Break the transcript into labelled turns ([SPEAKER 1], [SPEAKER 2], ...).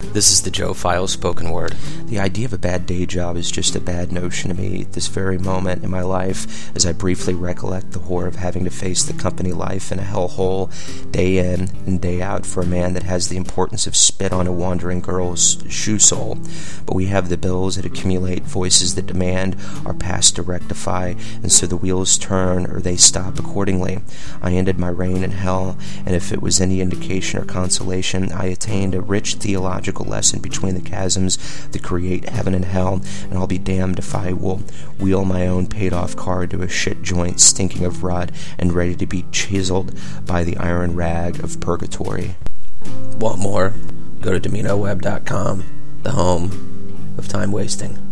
[SPEAKER 1] This is the Joe File spoken word.
[SPEAKER 2] The idea of a bad day job is just a bad notion to me at this very moment in my life, as I briefly recollect the horror of having to face the company life in a hellhole day in and day out for a man that has the importance of spit on a wandering girl's shoe sole. But we have the bills that accumulate, voices that demand our past to rectify, and so the wheels turn or they stop accordingly. I ended my reign in hell, and if it was any indication or consolation, I attained a rich theological lesson between the chasms that create heaven and hell, and I'll be damned if I will wheel my own paid-off car to a shit joint stinking of rot and ready to be chiseled by the iron rag of purgatory.
[SPEAKER 1] Want more? Go to DominoWeb.com, the home of time wasting.